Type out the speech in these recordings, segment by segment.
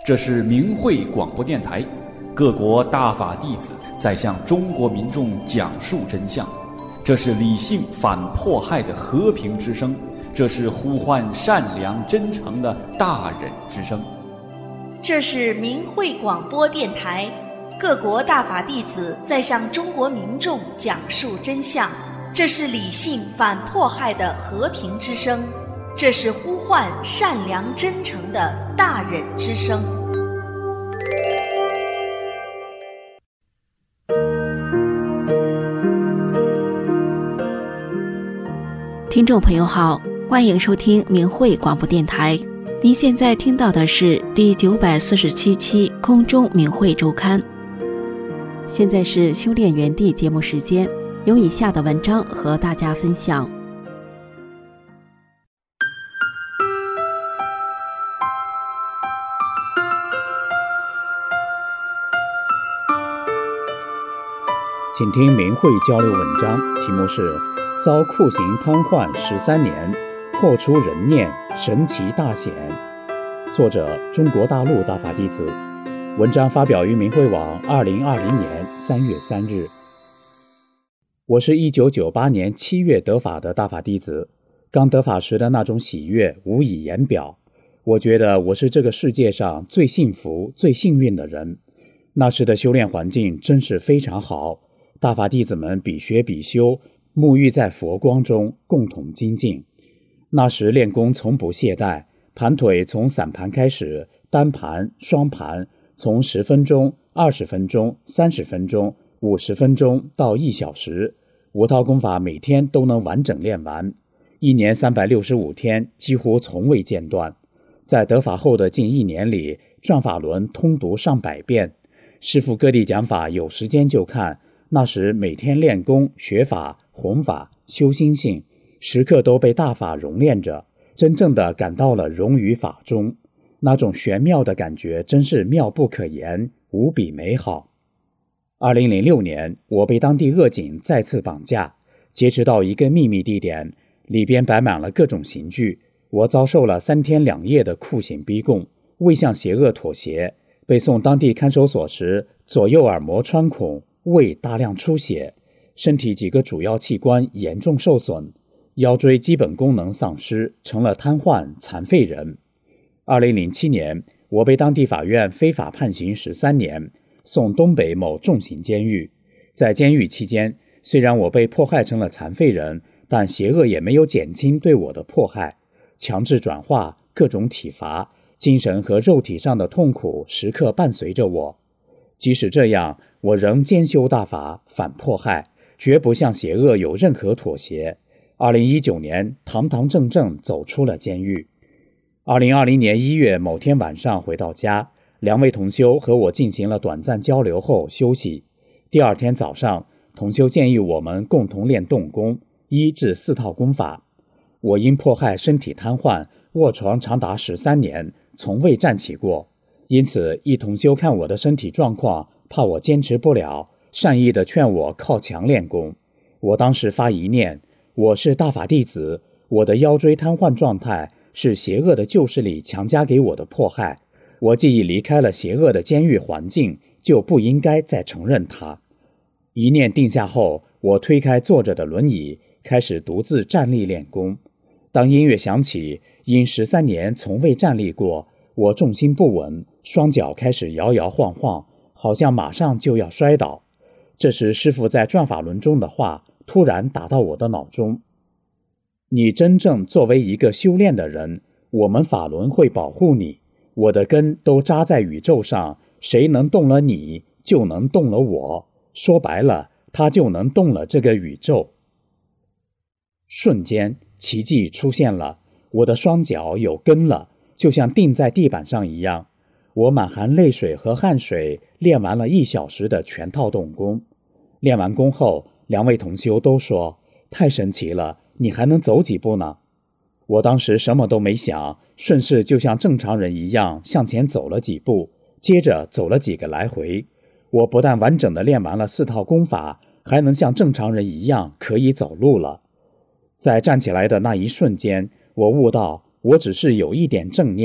这是明慧广播电台，各国大法弟子在向中国民众讲述真相。这是理性反迫害的和平之声，这是呼唤善良真诚的大忍之声。 这是明慧广播电台，各国大法弟子在向中国民众讲述真相。这是理性反迫害的和平之声，这是呼唤善良真诚的大忍之声。 听众朋友好，欢迎收听明慧广播电台。您现在听到的是第947期空中明慧周刊。现在是修炼园地节目时间，有以下的文章和大家分享。 请听明慧交流文章，题目是遭酷刑瘫痪13年，破除人念，神奇大显。作者中国大陆大法弟子。文章发表于明慧网2020年3月3日。我是1998年7月得法的大法弟子，刚得法时的那种喜悦无以言表。我觉得我是这个世界上最幸福、最幸运的人。那时的修炼环境真是非常好，大法弟子们比学比修，沐浴在佛光中，共同精进。那时练功从不懈怠，盘腿从散盘开始，单盘、双盘，从10分钟、20分钟、30分钟、50分钟到1小时，5套功法每天都能完整练完，1年365天几乎从未间断。在得法后的近1年里，转法轮通读上百遍，师父各地讲法有时间就看。那时每天练功、学法、弘法、修心性，时刻都被大法熔炼着，真正的感到了融于法中，那种玄妙的感觉真是妙不可言，无比美好。2006年，我被当地恶警再次绑架，劫持到一个秘密地点，里边摆满了各种刑具，我遭受了3天2夜的酷刑逼供，未向邪恶妥协。被送当地看守所时，左右耳膜穿孔，胃大量出血，身体几个主要器官严重受损，腰椎基本功能丧失，成了瘫痪残废人。2007年，我被当地法院非法判刑13年，送东北某重刑监狱。在监狱期间，虽然我被迫害成了残废人，但邪恶也没有减轻对我的迫害，强制转化、各种体罚，精神和肉体上的痛苦时刻伴随着我。即使这样，我仍兼修大法，反迫害，绝不向邪恶有任何妥协。2019年，堂堂正正走出了监狱。2020年1月某天晚上回到家，2位同修和我进行了短暂交流后休息。第二天早上，同修建议我们共同练动功，1至4套功法。我因迫害身体瘫痪，卧床长达13年，从未站起过。因此，一同修看我的身体状况，怕我坚持不了，善意地劝我靠墙练功。我当时发一念：我是大法弟子，我的腰椎瘫痪状态是邪恶的旧势力强加给我的迫害。我既已离开了邪恶的监狱环境，就不应该再承认它。一念定下后，我推开坐着的轮椅，开始独自站立练功。当音乐响起，因13年从未站立过，我重心不稳，双脚开始摇摇晃晃，好像马上就要摔倒。这时师父在转法轮中的话突然打到我的脑中：你真正作为一个修炼的人，我们法轮会保护你，我的根都扎在宇宙上，谁能动了你，就能动了我，说白了，他就能动了这个宇宙。瞬间奇迹出现了，我的双脚有根了，就像钉在地板上一样。我满含泪水和汗水练完了1小时的全套动功。练完功后，2位同修都说：太神奇了，你还能走几步呢？我当时什么都没想，顺势就像正常人一样向前走了几步，接着走了几个来回。我不但完整的练完了4套功法，还能像正常人一样可以走路了。在站起来的那一瞬间，我悟到我只是有一点正念，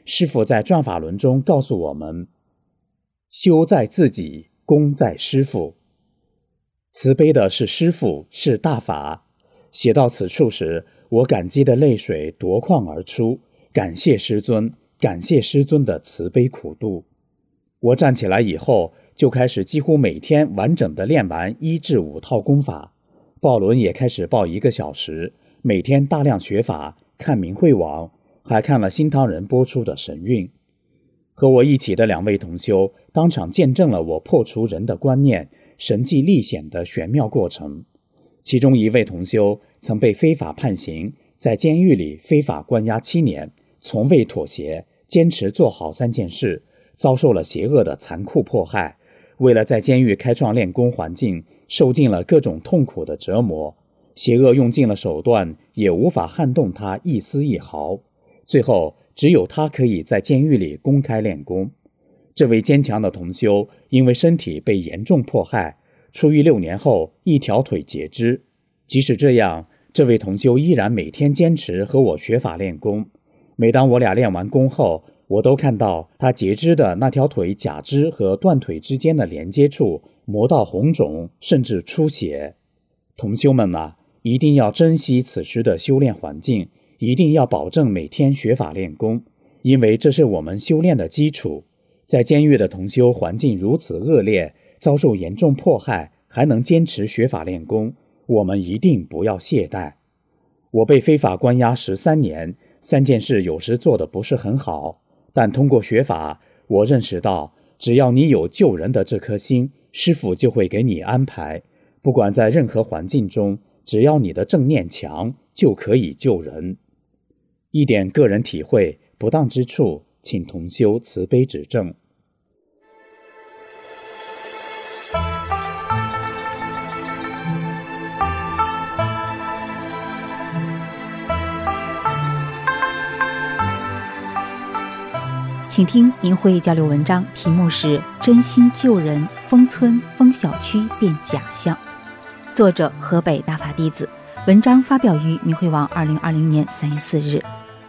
师父在转法轮中告诉我们，修在自己，功在师父。慈悲的是师父，是大法。写到此处时，我感激的泪水夺眶而出，感谢师尊，感谢师尊的慈悲苦度。我站起来以后，就开始几乎每天完整的练完1至5套功法，报轮也开始报1个小时，每天大量学法，看明慧网，还看了新唐人播出的神韵。和我一起的2位同修当场见证了我破除人的观念神迹历险的玄妙过程。其中1位同修曾被非法判刑，在监狱里非法关押7年，从未妥协，坚持做好3件事，遭受了邪恶的残酷迫害，为了在监狱开创练功环境，受尽了各种痛苦的折磨，邪恶用尽了手段，也无法撼动他一丝一毫。最后只有他可以在监狱里公开练功。这位坚强的同修因为身体被严重迫害，出狱6年后1条腿截肢。即使这样，这位同修依然每天坚持和我学法练功。每当我俩练完功后，我都看到他截肢的那条腿假肢和断腿之间的连接处磨到红肿，甚至出血。同修们啊，一定要珍惜此时的修炼环境，一定要保证每天学法练功，因为这是我们修炼的基础。在监狱的同修环境如此恶劣，遭受严重迫害，还能坚持学法练功，我们一定不要懈怠。我被非法关押13年，3件事有时做得不是很好，但通过学法，我认识到，只要你有救人的这颗心，师父就会给你安排。不管在任何环境中，只要你的正念强，就可以救人。一点个人体会，不当之处，请同修慈悲指正。 请听明慧交流文章，题目是真心救人，封村封小区变假象，作者河北大法弟子，文章发表于明慧网2020年3月4日。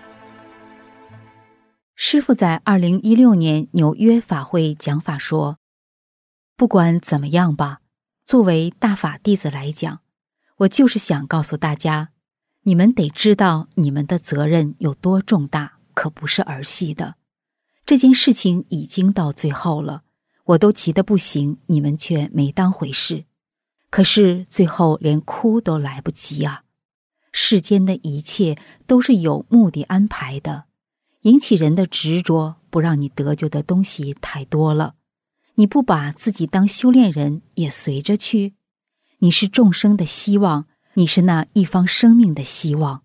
师父在2016年纽约法会讲法说，不管怎么样吧，作为大法弟子来讲，我就是想告诉大家，你们得知道你们的责任有多重大，可不是儿戏的。这件事情已经到最后了，我都急得不行，你们却没当回事。可是最后连哭都来不及啊！世间的一切都是有目的安排的，引起人的执着，不让你得救的东西太多了。你不把自己当修炼人也随着去？你是众生的希望，你是那一方生命的希望。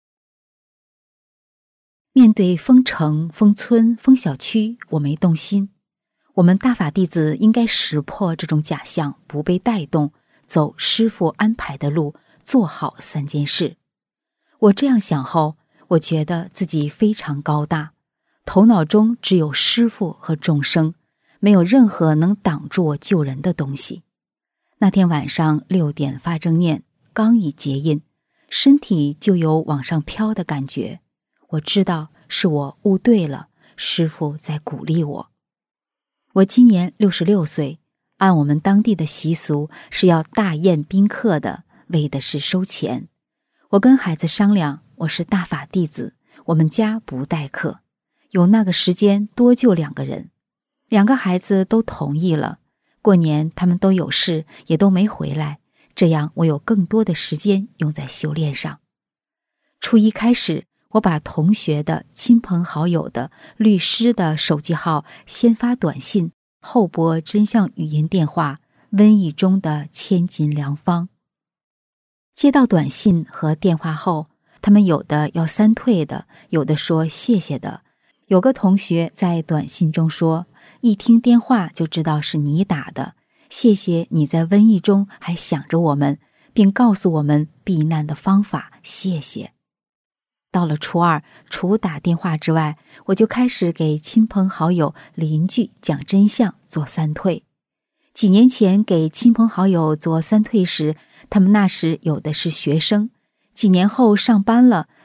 面对封城、封村、封小区，我没动心。我们大法弟子应该识破这种假象，不被带动，走师父安排的路，做好3件事。我这样想后，我觉得自己非常高大，头脑中只有师父和众生，没有任何能挡住我救人的东西。那天晚上6点发正念，刚一结印，身体就有往上飘的感觉。我知道是我悟对了，师父在鼓励我。我今年66岁，按我们当地的习俗是要大宴宾客的，为的是收钱。我跟孩子商量，我是大法弟子，我们家不待客，有那个时间多救2个人。2个孩子都同意了，过年他们都有事，也都没回来，这样我有更多的时间用在修炼上。初一开始，我把同学的、亲朋好友的、律师的手机号先发短信，后拨真相语音电话，瘟疫中的千金良方。接到短信和电话后，他们有的要3退的，有的说谢谢的。有个同学在短信中说，一听电话就知道是你打的，谢谢你在瘟疫中还想着我们，并告诉我们避难的方法，谢谢。到了初2，除打电话之外，我就开始给亲朋好友、邻居讲真相，做3退。几年前给亲朋好友做3退时，他们那时有的是学生，几年后上班了，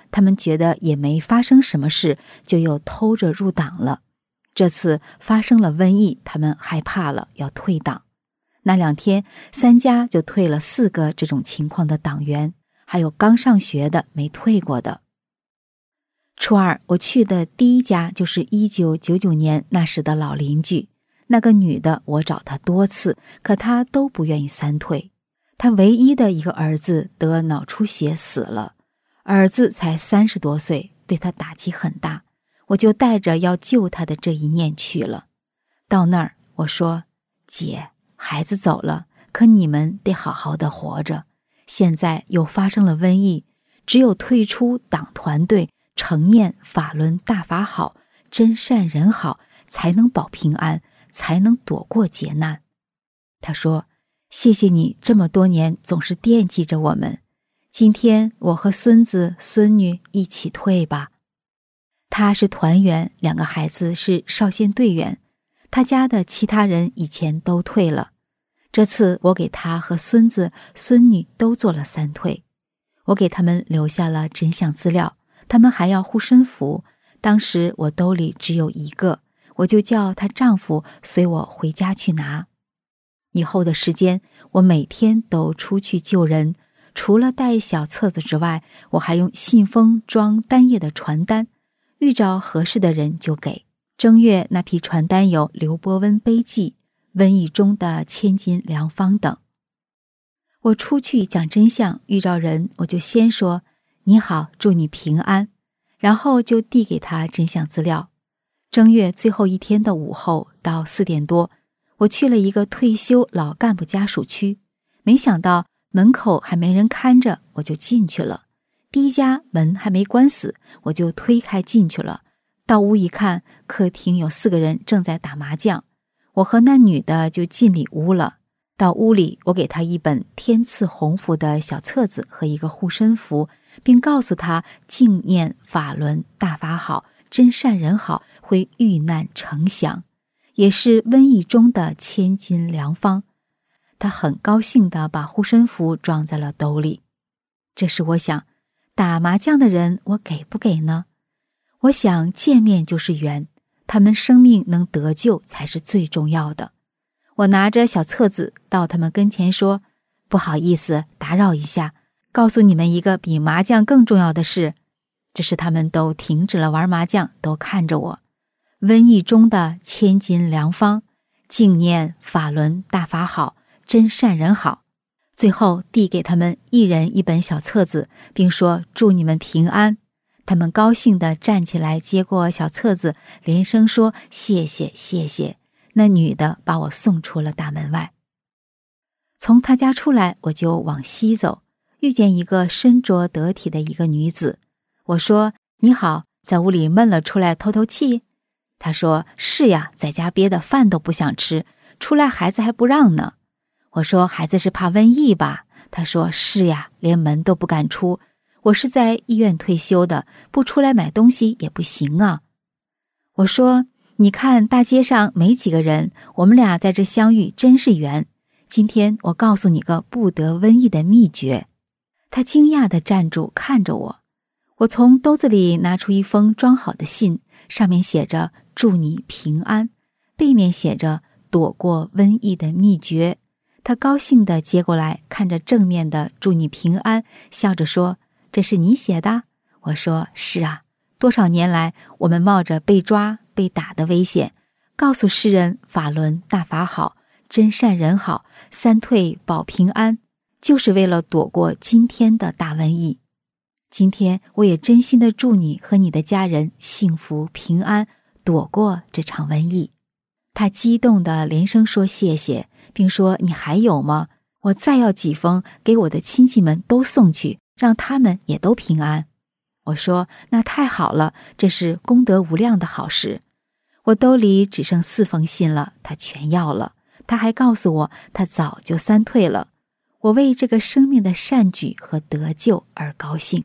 他们觉得也没发生什么事，就又偷着入党了。这次发生了瘟疫，他们害怕了，要退党。那2天，3家就退了4个这种情况的党员，还有刚上学的没退过的。初二，我去的第一家就是1999年那时的老邻居。那个女的，我找她多次，可她都不愿意3退。她唯一的一个儿子得脑出血死了，儿子才30多岁，对她打击很大。我就带着要救他的这一念去了。到那儿，我说：姐，孩子走了，可你们得好好的活着。现在又发生了瘟疫，只有退出党团队，承念法轮大法好，真善人好，才能保平安，才能躲过劫难。他说：谢谢你这么多年总是惦记着我们，今天我和孙子孙女一起退吧。他是团员，2个孩子是少先队员，他家的其他人以前都退了。这次我给他和孙子孙女都做了3退，我给他们留下了真相资料，他们还要护身符，当时我兜里只有1个，我就叫她丈夫随我回家去拿。以后的时间，我每天都出去救人，除了带小册子之外，我还用信封装单页的传单，遇着合适的人就给。正月那批传单有刘伯温碑记、瘟疫中的千金良方等。我出去讲真相，遇着人我就先说你好，祝你平安，然后就递给他真相资料。正月最后一天的午后到4点多，我去了一个退休老干部家属区，没想到门口还没人看着，我就进去了。第一家门还没关死，我就推开进去了。到屋一看，客厅有4个人正在打麻将，我和那女的就进里屋了。到屋里，我给她一本天赐鸿福的小册子和一个护身符，并告诉她静念法轮大法好，真善人好，会遇难成祥，也是瘟疫中的千金良方。她很高兴地把护身符装在了兜里。这时我想，打麻将的人我给不给呢？我想见面就是缘，他们生命能得救才是最重要的。我拿着小册子到他们跟前说：不好意思，打扰一下，告诉你们一个比麻将更重要的事。这时他们都停止了玩麻将，都看着我。瘟疫中的千金良方，静念法轮大法好，真善人好。最后递给他们一人一本小册子，并说祝你们平安。他们高兴地站起来接过小册子，连声说谢谢谢谢。那女的把我送出了大门外。从她家出来，我就往西走，遇见一个身着得体的一个女子。我说你好，在屋里闷了，出来透透气。她说是呀，在家憋的饭都不想吃，出来孩子还不让呢。我说孩子是怕瘟疫吧？她说是呀，连门都不敢出。我是在医院退休的，不出来买东西也不行啊。我说你看大街上没几个人，我们俩在这相遇真是缘。今天我告诉你个不得瘟疫的秘诀。她惊讶地站住看着我。我从兜子里拿出一封装好的信，上面写着祝你平安，背面写着躲过瘟疫的秘诀。她高兴地接过来，看着正面的祝你平安，笑着说这是你写的？我说是啊，多少年来我们冒着被抓被打的危险，告诉世人法轮大法好，真善人好，3退保平安，就是为了躲过今天的大瘟疫。今天我也真心的祝你和你的家人幸福平安，躲过这场瘟疫。他激动地连声说谢谢，并说你还有吗？我再要几封给我的亲戚们都送去，让他们也都平安。我说那太好了，这是功德无量的好事。我兜里只剩4封信了，他全要了。他还告诉我他早就3退了。我为这个生命的善举和得救而高兴。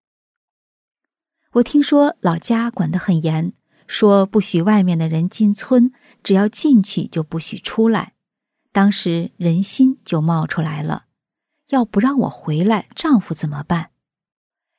我听说老家管得很严，说不许外面的人进村，只要进去就不许出来。当时人心就冒出来了，要不让我回来，丈夫怎么办？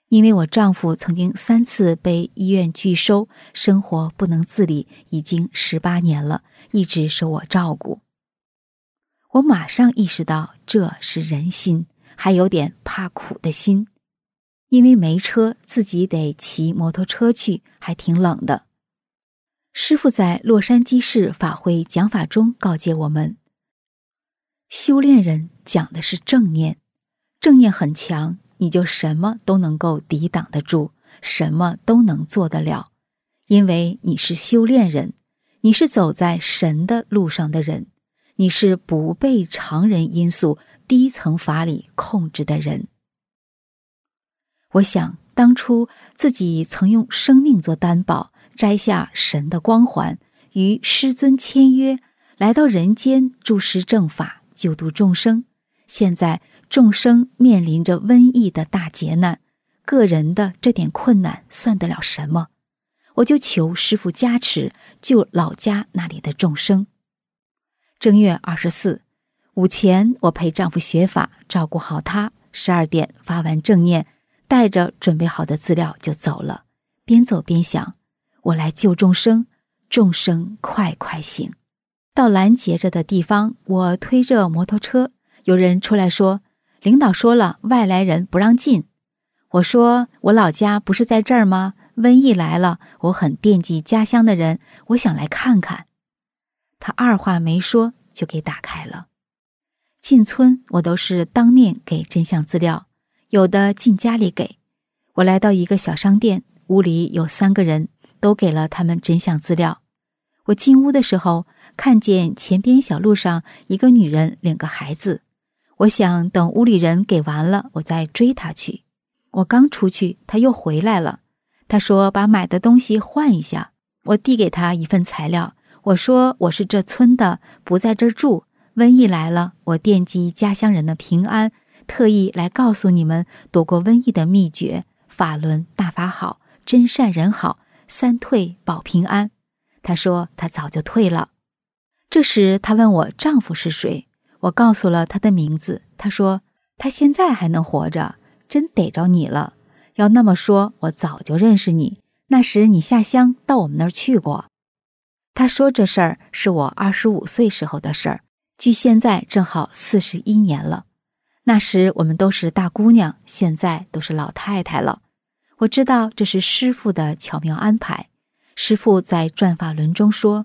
因为我丈夫曾经3次被医院拒收，生活不能自理，已经18年了，一直受我照顾。我马上意识到这是人心，还有点怕苦的心。因为没车，自己得骑摩托车去，还挺冷的。师父在洛杉矶市法会讲法中告诫我们，修炼人讲的是正念，正念很强，你就什么都能够抵挡得住，什么都能做得了，因为你是修炼人，你是走在神的路上的人，你是不被常人因素低层法理控制的人。我想当初自己曾用生命做担保，摘下神的光环，与师尊签约，来到人间注释正法，救度众生。现在众生面临着瘟疫的大劫难，个人的这点困难算得了什么？我就求师父加持，救老家那里的众生。正月24午前，我陪丈夫学法，照顾好他，12点发完正念，带着准备好的资料就走了。边走边想，我来救众生，众生快快醒。到拦截着的地方，我推着摩托车，有人出来说，领导说了，外来人不让进。我说，我老家不是在这儿吗？瘟疫来了，我很惦记家乡的人，我想来看看。他二话没说就给打开了。进村我都是当面给真相资料，有的进家里给。我来到一个小商店，屋里有3个人，都给了他们真相资料。我进屋的时候，看见前边小路上一个女人领个孩子，我想等屋里人给完了，我再追她去。我刚出去，她又回来了，她说把买的东西换一下。我递给她一份材料，我说我是这村的，不在这儿住，瘟疫来了，我惦记家乡人的平安，特意来告诉你们躲过瘟疫的秘诀，法轮大法好，真善人好，3退保平安。她说她早就退了。这时她问我丈夫是谁，我告诉了她的名字。她说她现在还能活着，真逮着你了。要那么说，我早就认识你，那时你下乡到我们那儿去过。她说这事儿是我25岁时候的事儿，距现在正好41年了。那时我们都是大姑娘，现在都是老太太了。我知道这是师父的巧妙安排。师父在转法轮中说，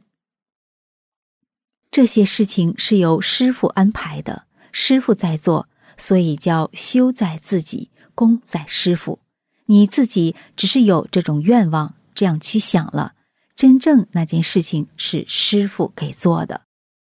这些事情是由师父安排的，师父在做，所以叫修在自己，功在师父。你自己只是有这种愿望，这样去想了，真正那件事情是师父给做的。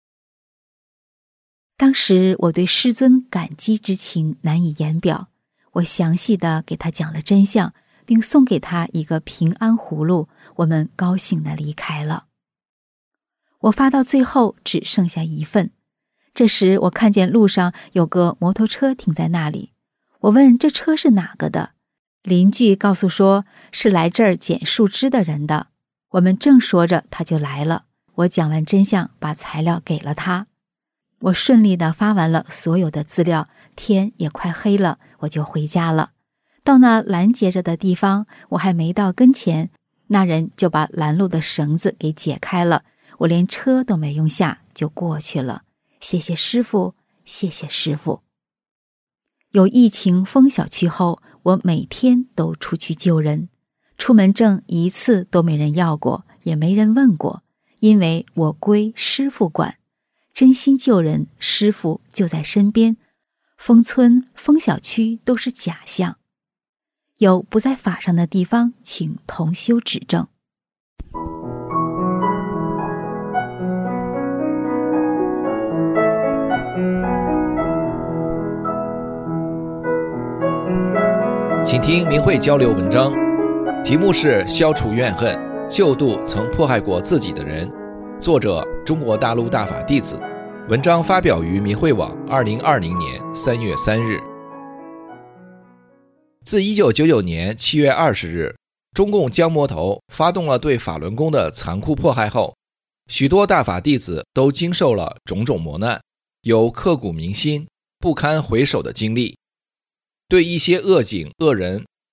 当时我对师尊感激之情难以言表，我详细的给他讲了真相，并送给他一个平安葫芦，我们高兴地离开了。我发到最后只剩下1份。这时我看见路上有个摩托车停在那里，我问这车是哪个的，邻居告诉说是来这儿捡树枝的人的。我们正说着，他就来了。我讲完真相，把材料给了他。我顺利地发完了所有的资料，天也快黑了，我就回家了。到那拦截着的地方，我还没到跟前，那人就把拦路的绳子给解开了，我连车都没用下就过去了。谢谢师父，谢谢师父。有疫情封小区后，我每天都出去救人，出门证1次都没人要过，也没人问过，因为我归师父管，真心救人，师父就在身边。封村、封小区都是假象，有不在法上的地方，请同修指正。 请听明慧交流文章，题目是消除怨恨，救度曾迫害过自己的人，作者中国大陆大法弟子，文章发表于明慧网2020年3月3日。自1999年7月20日，中共江魔头发动了对法轮功的残酷迫害后，许多大法弟子都经受了种种磨难，有刻骨铭心、不堪回首的经历。对一些恶警恶人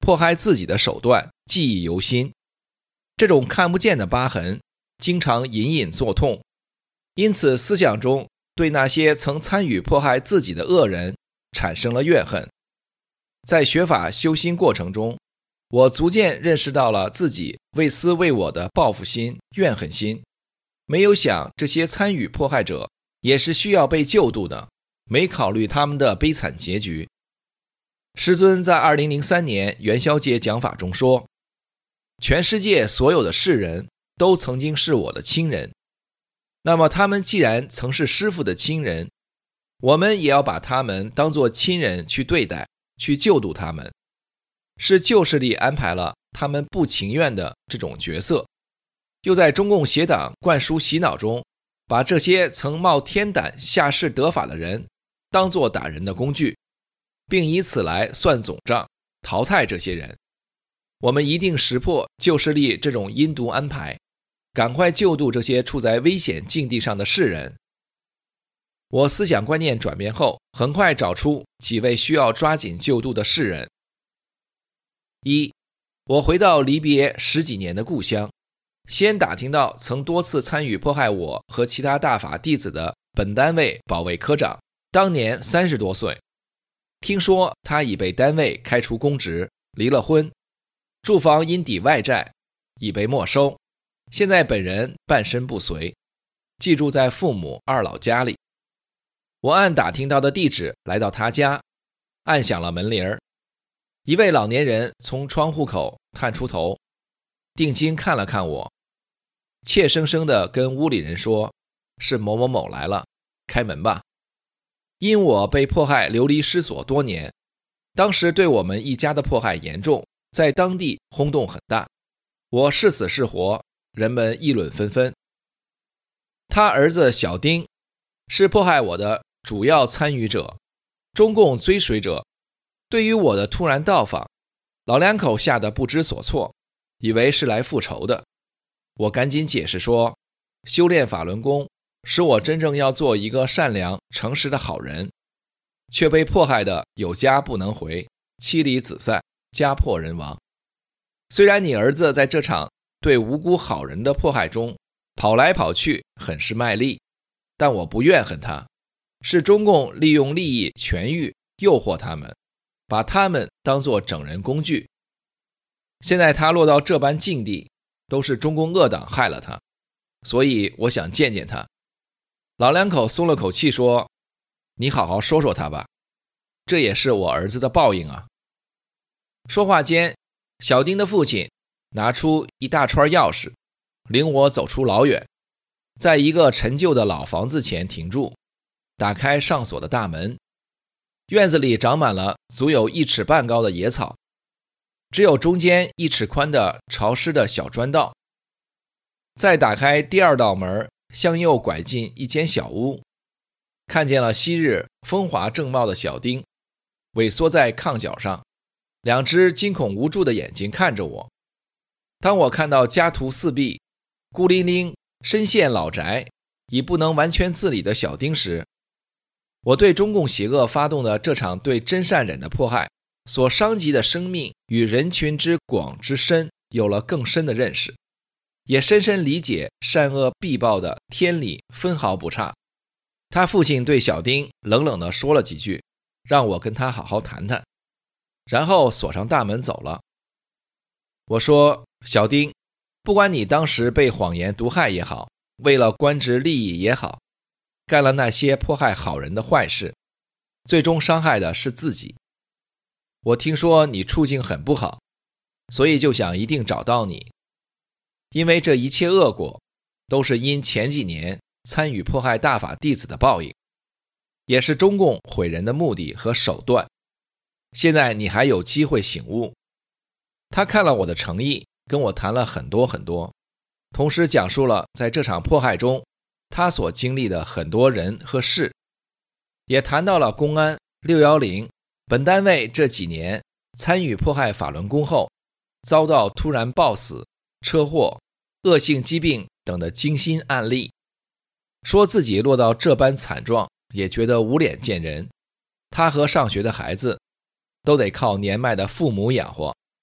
迫害自己的手段记忆犹新。这种看不见的疤痕经常隐隐作痛，因此思想中对那些曾参与迫害自己的恶人产生了怨恨。在学法修心过程中，我逐渐认识到了自己为私为我的报复心、怨恨心，没有想这些参与迫害者也是需要被救度的，没考虑他们的悲惨结局。师尊在2003年元宵节讲法中说，全世界所有的世人都曾经是我的亲人，那么他们既然曾是师父的亲人，我们也要把他们当作亲人去对待，去救度他们。是旧势力安排了他们不情愿的这种角色，又在中共邪党灌输洗脑中，把这些曾冒天胆下世得法的人当作打人的工具，并以此来算总账，淘汰这些人。我们一定识破旧势力这种阴毒安排，赶快救度这些处在危险境地上的世人。我思想观念转变后，很快找出几位需要抓紧救度的世人。一，我回到离别10几年的故乡，先打听到曾多次参与迫害我和其他大法弟子的本单位保卫科长，当年30多岁。听说他已被单位开除公职，离了婚，住房因抵外债已被没收，现在本人半身不遂，寄住在父母二老家里。我按打听到的地址来到他家，按响了门铃。一位老年人从窗户口探出头，定睛看了看我，怯生生地跟屋里人说，是某某某来了，开门吧。因我被迫害流离失所多年，当时对我们一家的迫害严重，在当地轰动很大，我是死是活，人们议论纷纷。他儿子小丁是迫害我的主要参与者，中共追随者。对于我的突然到访，老两口吓得不知所措，以为是来复仇的。我赶紧解释说，修炼法轮功使我真正要做一个善良诚实的好人，却被迫害的有家不能回，妻离子散，家破人亡。虽然你儿子在这场对无辜好人的迫害中跑来跑去，很是卖力，但我不怨恨他，是中共利用利益权欲诱惑他们，把他们当作整人工具。现在他落到这般境地，都是中共恶党害了他，所以我想见见他。老两口松了口气说，你好好说说他吧，这也是我儿子的报应啊。说话间，小丁的父亲拿出一大串钥匙，领我走出老远，在一个陈旧的老房子前停住，打开上锁的大门。院子里长满了足有1尺半高的野草，只有中间1尺宽的潮湿的小砖道。再打开第二道门，向右拐进一间小屋，看见了昔日风华正茂的小丁，萎缩在炕角上，两只惊恐无助的眼睛看着我。当我看到家徒四壁、孤零零深陷老宅已不能完全自理的小丁时，我对中共邪恶发动的这场对真善忍的迫害所伤及的生命与人群之广之深有了更深的认识，也深深理解善恶必报的天理分毫不差。他父亲对小丁冷冷地说了几句，让我跟他好好谈谈，然后锁上大门走了。我说，小丁，不管你当时被谎言毒害也好，为了官职利益也好，干了那些迫害好人的坏事，最终伤害的是自己。我听说你处境很不好，所以就想一定找到你，因为这一切恶果都是因前几年参与迫害大法弟子的报应，也是中共毁人的目的和手段。现在你还有机会醒悟。他看了我的诚意，跟我谈了很多很多，同时讲述了在这场迫害中他所经历的很多人和事，也谈到了公安、610本单位这几年参与迫害法轮功后遭到突然暴死、车祸、恶性疾病等的惊心案例，说自己落到这般惨状也觉得无脸见人，他和上学的孩子都得靠年迈的父母养活，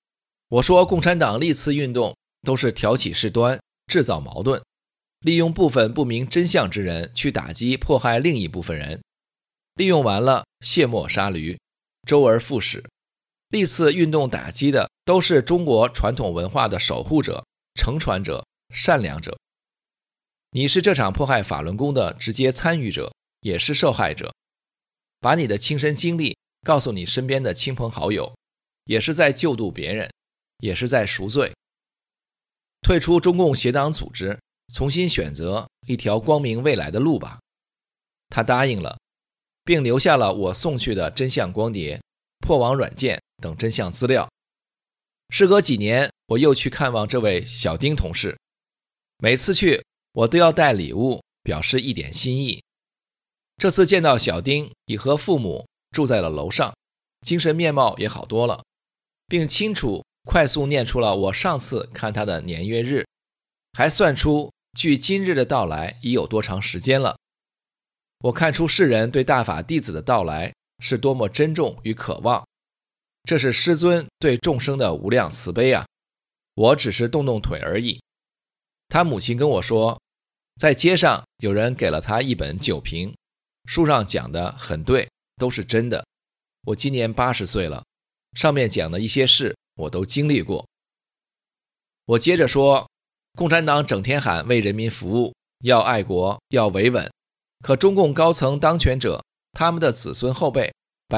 我说共产党历次运动都是挑起事端，制造矛盾，利用部分不明真相之人去打击迫害另一部分人，利用完了卸磨杀驴，周而复始。历次运动打击的都是中国传统文化的守护者、承传者、善良者。你是这场迫害法轮功的直接参与者，也是受害者。把你的亲身经历告诉你身边的亲朋好友，也是在救度别人，也是在赎罪。退出中共邪党组织，重新选择一条光明未来的路吧。他答应了，并留下了我送去的真相光碟、破网软件等真相资料。事隔几年，我又去看望这位小丁同事，每次去我都要带礼物表示一点心意。这次见到小丁已和父母住在了楼上，精神面貌也好多了，并清楚快速念出了我上次看他的年月日，还算出距今日的到来已有多长时间了。我看出世人对大法弟子的到来是多么珍重与渴望，这是师尊对众生的无量慈悲啊！我只是动动腿而已。他母亲跟我说，在街上有人给了他一本酒瓶，书上讲的很对，都是真的。我今年80岁了，上面讲的一些事我都经历过。我接着说，共产党整天喊为人民服务，要爱国，要维稳，可中共高层当权者，他们的子孙后辈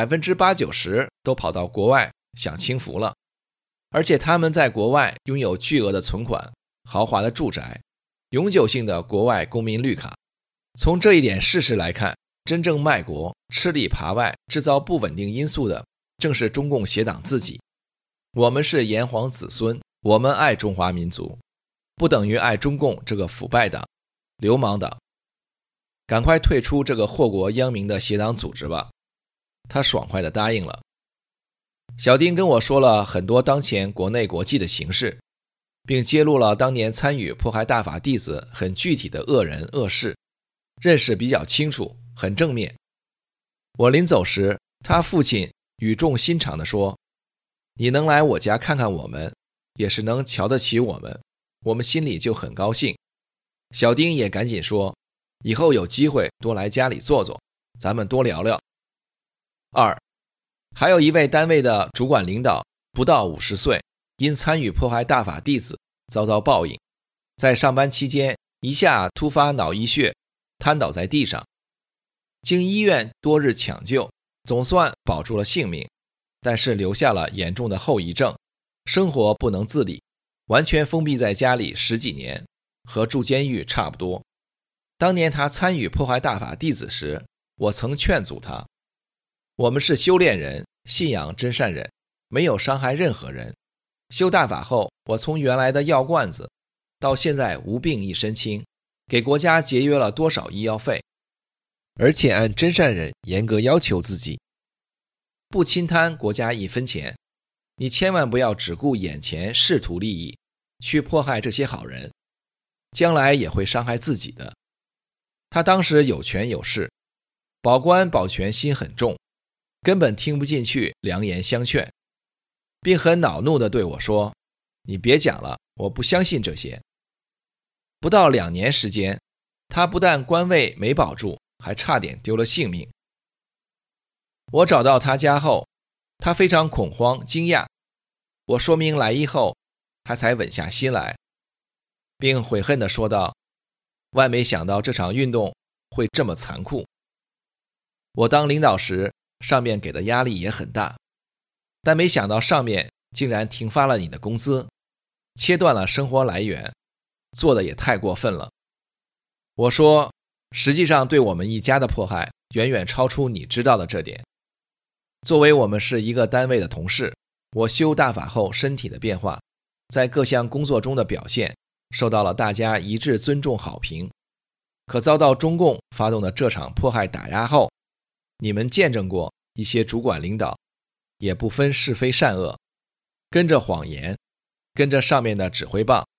80%-90%都跑到国外享清福了，而且他们在国外拥有巨额的存款、豪华的住宅、永久性的国外公民绿卡。从这一点事实来看，真正卖国、吃里扒外、制造不稳定因素的，正是中共邪党自己。我们是炎黄子孙，我们爱中华民族，不等于爱中共这个腐败党、流氓党。赶快退出这个祸国殃民的邪党组织吧。他爽快地答应了。小丁跟我说了很多当前国内国际的形势，并揭露了当年参与迫害大法弟子很具体的恶人恶事，认识比较清楚，很正面。我临走时，他父亲语重心长地说，你能来我家看看我们，也是能瞧得起我们，我们心里就很高兴。小丁也赶紧说，以后有机会多来家里坐坐，咱们多聊聊。2，还有一位单位的主管领导不到50岁，因参与迫害大法弟子遭到报应，在上班期间一下突发脑溢血，瘫倒在地上。经医院多日抢救，总算保住了性命，但是留下了严重的后遗症，生活不能自理，完全封闭在家里10几年，和住监狱差不多。当年他参与迫害大法弟子时，我曾劝阻他，我们是修炼人，信仰真善忍，没有伤害任何人。修大法后，我从原来的药罐子到现在无病一身轻，给国家节约了多少医药费，而且按真善忍严格要求自己，不侵贪国家1分钱。你千万不要只顾眼前仕途利益，去迫害这些好人，将来也会伤害自己的。他当时有权有势，保官保权心很重，根本听不进去良言相劝，并很恼怒地对我说，你别讲了，我不相信这些。不到2年时间，他不但官位没保住，还差点丢了性命。我找到他家后，他非常恐慌惊讶，我说明来意后，他才稳下心来，并悔恨地说道，万没想到这场运动会这么残酷。我当领导时，上面给的压力也很大，但没想到上面竟然停发了你的工资，切断了生活来源，做的也太过分了。我说，实际上对我们一家的迫害远远超出你知道的这点。作为我们是一个单位的同事，我修大法后身体的变化，在各项工作中的表现受到了大家一致尊重好评，可遭到中共发动的这场迫害打压后，你们见证过一些主管领导也不分是非善恶，跟着谎言，跟着上面的指挥棒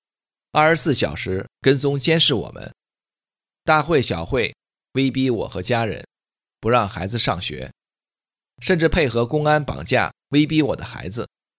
，24小时跟踪监视我们，大会小会威逼我和家人，不让孩子上学，甚至配合公安绑架威逼我的孩子。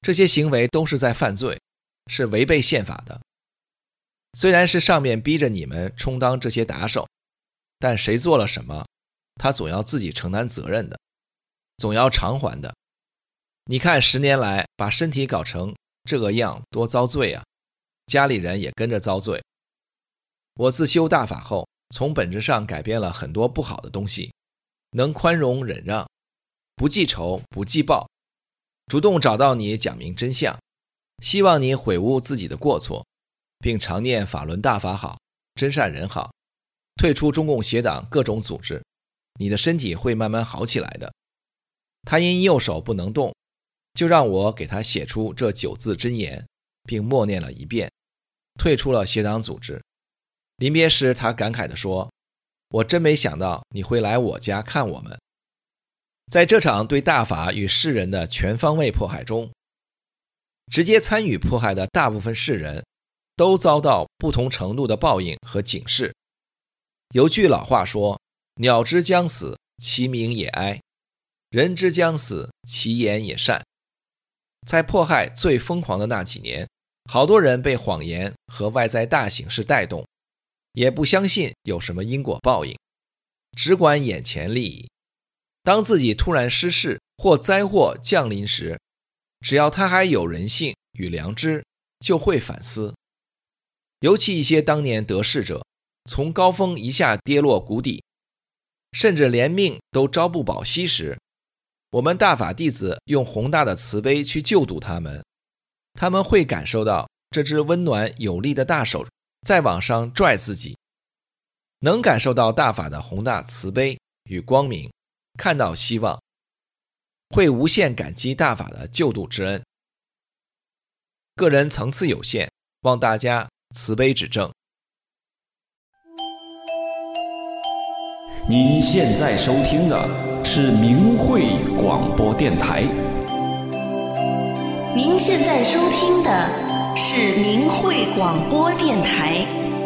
这些行为都是在犯罪，是违背宪法的。虽然是上面逼着你们充当这些打手，但谁做了什么，他总要自己承担责任的，总要偿还的。你看10年来把身体搞成这个样，多遭罪啊！家里人也跟着遭罪。我自修大法后，从本质上改变了很多不好的东西，能宽容忍让，不记仇不记报，主动找到你讲明真相，希望你悔悟自己的过错，并常念法轮大法好，真善人好，退出中共邪党各种组织，你的身体会慢慢好起来的。他因右手不能动，就让我给他写出这9字真言，并默念了一遍，退出了邪党组织。临别时他感慨地说，我真没想到你会来我家看我们。在这场对大法与世人的全方位迫害中，直接参与迫害的大部分世人都遭到不同程度的报应和警示。有句老话说，鸟之将死，其鸣也哀；人之将死，其言也善。在迫害最疯狂的那几年，好多人被谎言和外在大形势带动，也不相信有什么因果报应，只管眼前利益。当自己突然失势或灾祸降临时，只要他还有人性与良知，就会反思。尤其一些当年得势者，从高峰一下跌落谷底，甚至连命都朝不保夕时，我们大法弟子用宏大的慈悲去救度他们，他们会感受到这只温暖有力的大手在往上拽自己，能感受到大法的宏大慈悲与光明，看到希望，会无限感激大法的救度之恩。个人层次有限，望大家慈悲指正。 您现在收听的是明慧广播电台。 您现在收听的是明慧广播电台。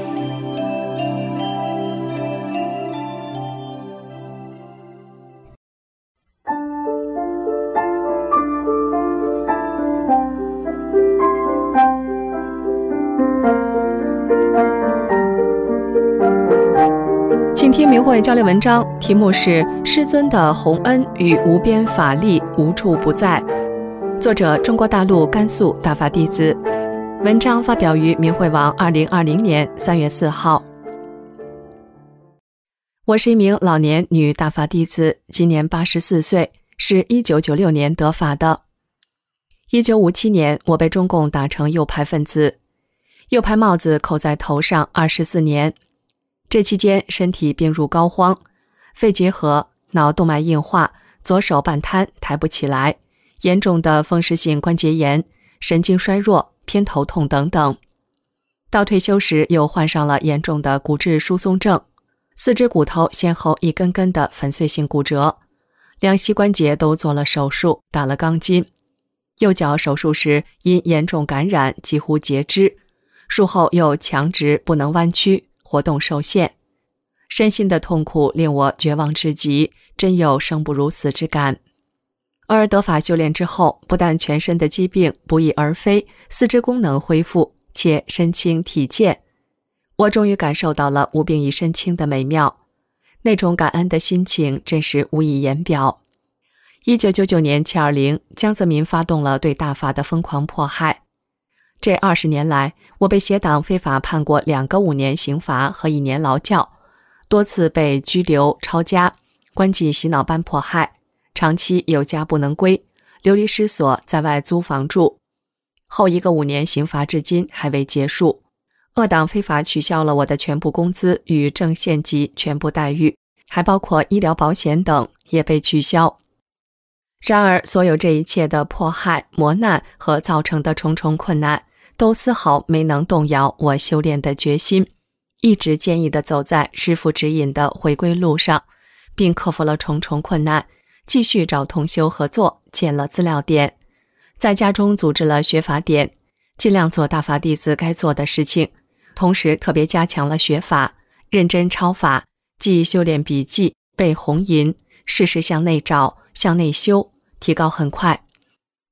请听明慧交流文章，题目是《师尊的洪恩与无边法力无处不在》，作者中国大陆甘肃大法弟子。文章发表于明慧网2020年3月4号。我是一名老年女大法弟子，今年84岁，是1996年得法的。1957年，我被中共打成右派分子，右派帽子扣在头上24年。这期间身体病入膏肓，肺结核、脑动脉硬化，左手半瘫抬不起来，严重的风湿性关节炎，神经衰弱，偏头痛等等。到退休时又患上了严重的骨质疏松症，四肢骨头先后一根根的粉碎性骨折，两膝关节都做了手术，打了钢筋。右脚手术时因严重感染几乎截肢，术后又强直不能弯曲，活动受限，身心的痛苦令我绝望至极，真有生不如死之感。而得法修炼之后，不但全身的疾病不翼而飞，四肢功能恢复，且身轻体健，我终于感受到了无病一身轻的美妙，那种感恩的心情真是无以言表。1999年720，江泽民发动了对大法的疯狂迫害。这20年来，我被邪党非法判过2个5年刑罚和1年劳教，多次被拘留、抄家、关进洗脑班迫害，长期有家不能归，流离失所，在外租房住。后1个5年刑罚至今还未结束，恶党非法取消了我的全部工资与正县级全部待遇，还包括医疗保险等也被取消。然而，所有这一切的迫害、磨难和造成的重重困难，都丝毫没能动摇我修炼的决心，一直坚毅地走在师父指引的回归路上，并克服了重重困难，继续找同修合作，建了资料点，在家中组织了学法点，尽量做大法弟子该做的事情，同时特别加强了学法，认真抄法，记修炼笔记，背红吟，事事向内找，向内修，提高很快。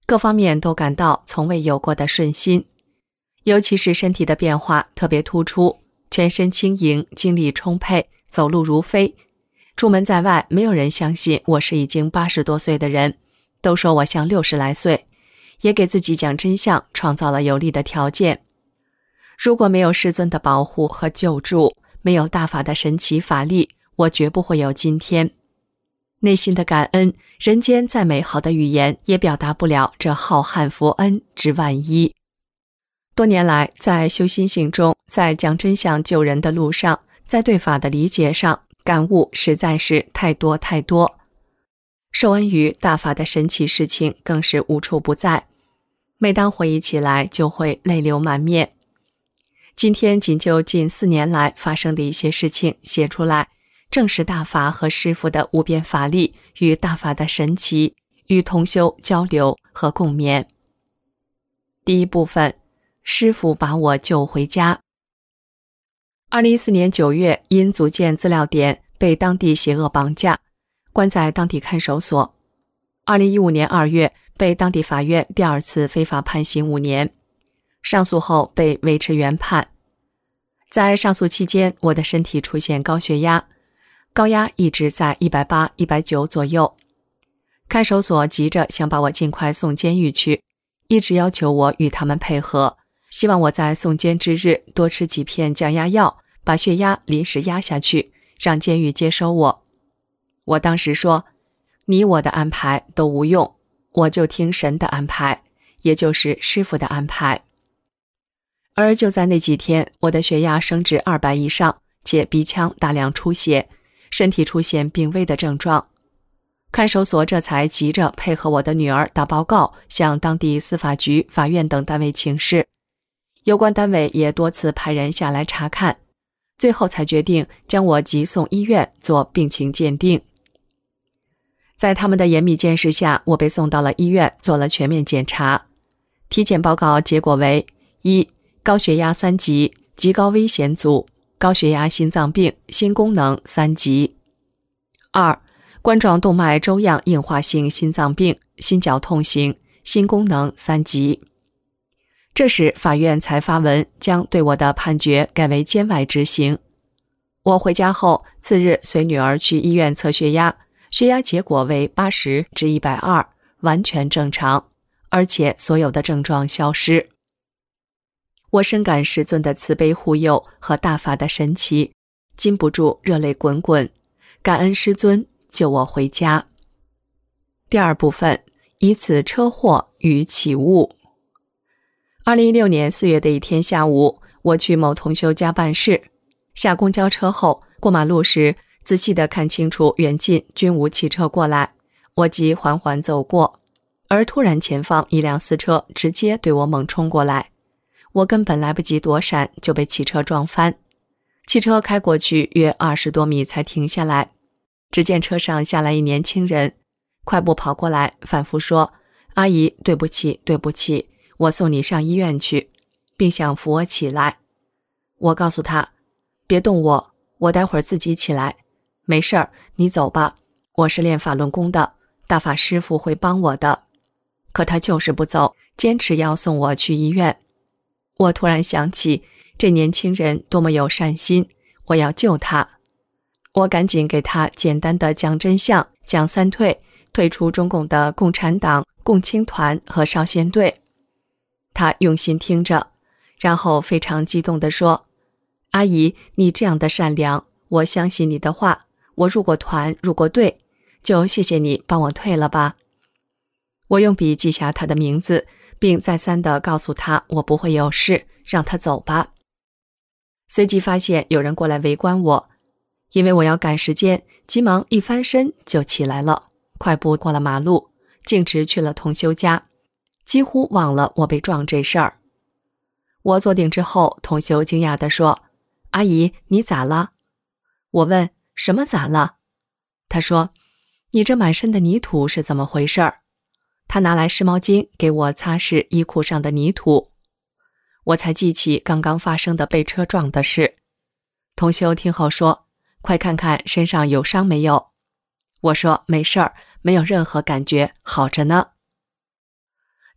各方面都感到从未有过的顺心，尤其是身体的变化特别突出，全身轻盈，精力充沛，走路如飞。出门在外，没有人相信我是已经80多岁的人，都说我像60来岁，也给自己讲真相创造了有利的条件。如果没有师尊的保护和救助，没有大法的神奇法力，我绝不会有今天。内心的感恩，人间再美好的语言也表达不了这浩瀚佛恩之万一。多年来，在修心性中，在讲真相救人的路上，在对法的理解上，感悟实在是太多太多。受恩于大法的神奇事情更是无处不在，每当回忆起来就会泪流满面。今天仅就近4年来发生的一些事情写出来，正是大法和师父的无边法力与大法的神奇与同修交流和共勉。第一部分，师父把我救回家。2014年9月，因组建资料点被当地邪恶绑架，关在当地看守所。2015年2月，被当地法院第2次非法判刑5年，上诉后被维持原判。在上诉期间，我的身体出现高血压，高压一直在180、190左右。看守所急着想把我尽快送监狱去，一直要求我与他们配合，希望我在送监之日多吃几片降压药，把血压临时压下去，让监狱接收我。我当时说，你我的安排都无用，我就听神的安排，也就是师父的安排。而就在那几天，我的血压升至200以上，且鼻腔大量出血，身体出现病危的症状。看守所这才急着配合我的女儿打报告，向当地司法局、法院等单位请示。有关单位也多次派人下来查看，最后才决定将我急送医院做病情鉴定。在他们的严密监视下，我被送到了医院做了全面检查。体检报告结果为：1. 高血压3级，极高危险组，高血压心脏病，心功能3级。2. 冠状动脉粥样硬化性心脏病，心绞痛型，心功能3级。这时法院才发文将对我的判决改为监外执行。我回家后，次日随女儿去医院测血压，血压结果为80/120，完全正常，而且所有的症状消失。我深感师尊的慈悲护佑和大法的神奇，禁不住热泪滚滚，感恩师尊救我回家。第二部分，以此车祸与起悟。2016年4月的一天下午，我去某同修家办事，下公交车后过马路时，仔细地看清楚远近均无汽车过来，我即缓缓走过，而突然前方一辆私车直接对我猛冲过来，我根本来不及躲闪，就被汽车撞翻。汽车开过去约20多米才停下来，只见车上下来一年轻人，快步跑过来，反复说：“阿姨，对不起，对不起，我送你上医院去，并想扶我起来。”我告诉他：“别动我，我待会儿自己起来，没事儿，你走吧，我是练法轮功的，大法师父会帮我的。”可他就是不走，坚持要送我去医院。我突然想起这年轻人多么有善心，我要救他。我赶紧给他简单的讲真相，讲三退，退出中共的共产党、共青团和少先队。他用心听着，然后非常激动地说：“阿姨，你这样的善良，我相信你的话，我入过团，入过队，就谢谢你帮我退了吧。”我用笔记下他的名字，并再三地告诉他我不会有事，让他走吧。随即发现有人过来围观我，因为我要赶时间，急忙一翻身就起来了，快步过了马路，径直去了同修家，几乎忘了我被撞这事儿。我坐定之后，同修惊讶地说：“阿姨，你咋了？”我问：“什么咋了？”他说：“你这满身的泥土是怎么回事儿？”他拿来湿毛巾给我擦拭衣裤上的泥土。我才记起刚刚发生的被车撞的事。同修听后说：“快看看身上有伤没有？”我说：“没事儿，没有任何感觉，好着呢。”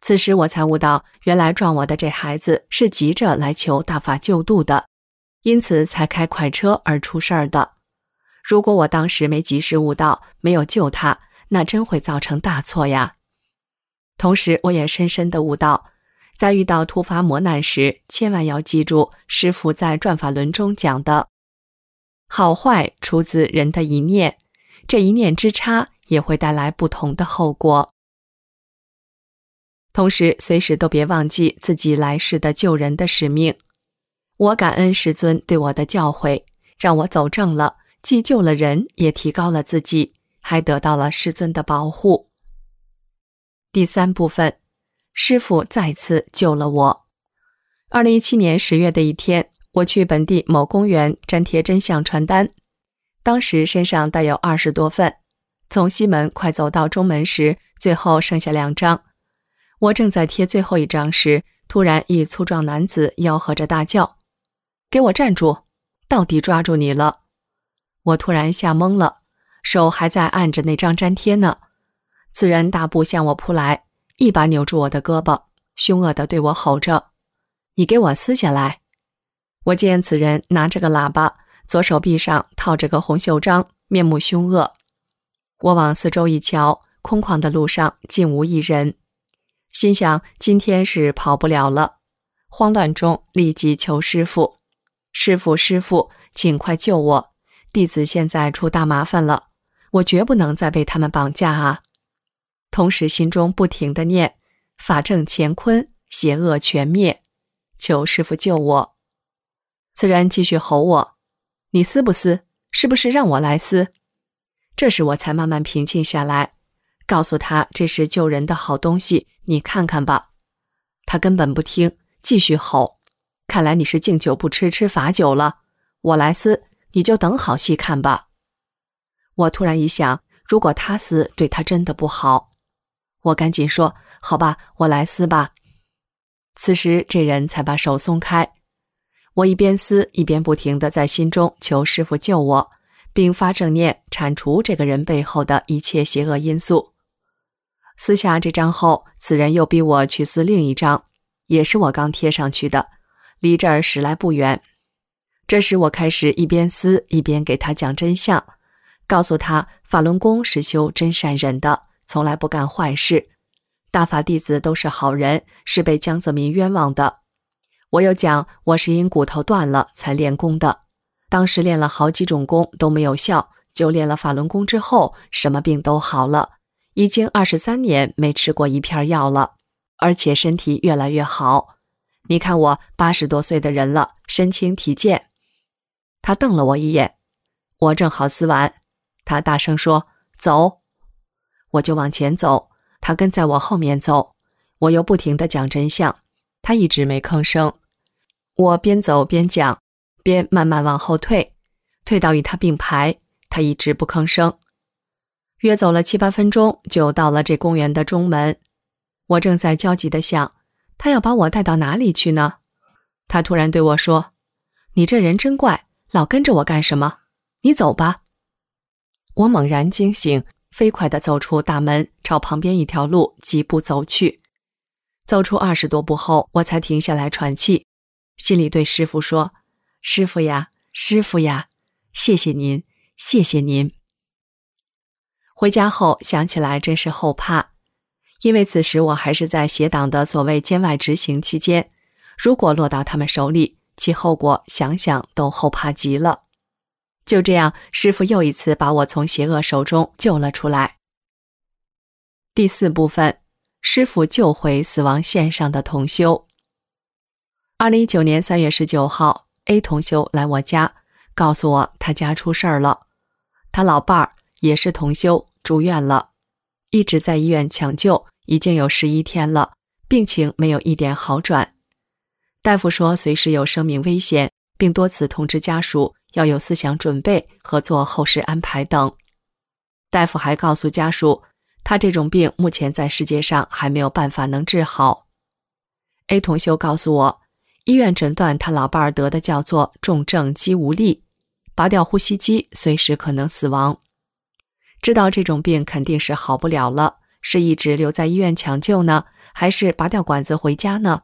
此时我才悟到，原来撞我的这孩子是急着来求大法救度的，因此才开快车而出事儿的。如果我当时没及时悟到，没有救他，那真会造成大错呀。同时我也深深地悟到，在遇到突发磨难时，千万要记住师父在转法轮中讲的，好坏出自人的一念，这一念之差也会带来不同的后果。同时随时都别忘记自己来世的救人的使命。我感恩师尊对我的教诲，让我走正了，既救了人，也提高了自己，还得到了师尊的保护。第3部分，师父再次救了我。2017年10月的一天，我去本地某公园粘贴真相传单，当时身上带有20多份，从西门快走到中门时，最后剩下2张。我正在贴最后一张时，突然一粗壮男子吆喝着大叫：“给我站住！到底抓住你了！”我突然吓懵了，手还在按着那张粘贴呢。此人大步向我扑来，一把扭住我的胳膊，凶恶地对我吼着：“你给我撕下来！”我见此人拿着个喇叭，左手臂上套着个红袖章，面目凶恶。我往四周一瞧，空旷的路上竟无一人，心想今天是跑不了了。慌乱中立即求师父：“师父，请快救我！弟子现在出大麻烦了，我绝不能再被他们绑架啊！”同时心中不停地念：“法正乾坤，邪恶全灭，求师父救我！”此人继续吼我：“你撕不撕？是不是让我来撕？”这时我才慢慢平静下来，告诉他这是救人的好东西，你看看吧。他根本不听，继续吼：“看来你是敬酒不吃，吃罚酒了，我来撕，你就等好戏看吧。”我突然一想，如果他撕，对他真的不好。我赶紧说：“好吧，我来撕吧。”此时这人才把手松开。我一边撕一边不停地在心中求师父救我，并发正念铲除这个人背后的一切邪恶因素。撕下这张后，此人又逼我去撕另一张，也是我刚贴上去的，离这儿10来步远。这时我开始一边撕一边给他讲真相，告诉他法轮功是修真善忍的，从来不干坏事，大法弟子都是好人，是被江泽民冤枉的。我又讲我是因骨头断了才练功的，当时练了好几种功都没有效，就练了法轮功之后，什么病都好了，已经23年没吃过一片药了，而且身体越来越好。你看我80多岁的人了，身轻体健。他瞪了我一眼，我正好撕完，他大声说：“走！”我就往前走，他跟在我后面走，我又不停地讲真相，他一直没吭声。我边走边讲，边慢慢往后退，退到与他并排，他一直不吭声。约走了7、8分钟，就到了这公园的中门。我正在焦急地想，他要把我带到哪里去呢？他突然对我说：“你这人真怪，老跟着我干什么？你走吧。”我猛然惊醒，飞快地走出大门，朝旁边一条路疾步走去。走出20多步后，我才停下来喘气，心里对师父说：“师父呀，师父呀，谢谢您，谢谢您。”回家后想起来真是后怕，因为此时我还是在邪党的所谓监外执行期间，如果落到他们手里，其后果想想都后怕极了。就这样，师父又一次把我从邪恶手中救了出来。第4部分，师父救回死亡线上的同修。2019年3月19号 A 同修来我家，告诉我他家出事儿了，他老伴儿也是同修住院了，一直在医院抢救，已经有11天了，病情没有一点好转。大夫说随时有生命危险，并多次通知家属要有思想准备和做后事安排等。大夫还告诉家属，他这种病目前在世界上还没有办法能治好。A 同修告诉我，医院诊断他老伴儿得的叫做重症肌无力，拔掉呼吸机随时可能死亡。知道这种病肯定是好不了了，是一直留在医院抢救呢， 还是拔掉管子回家呢？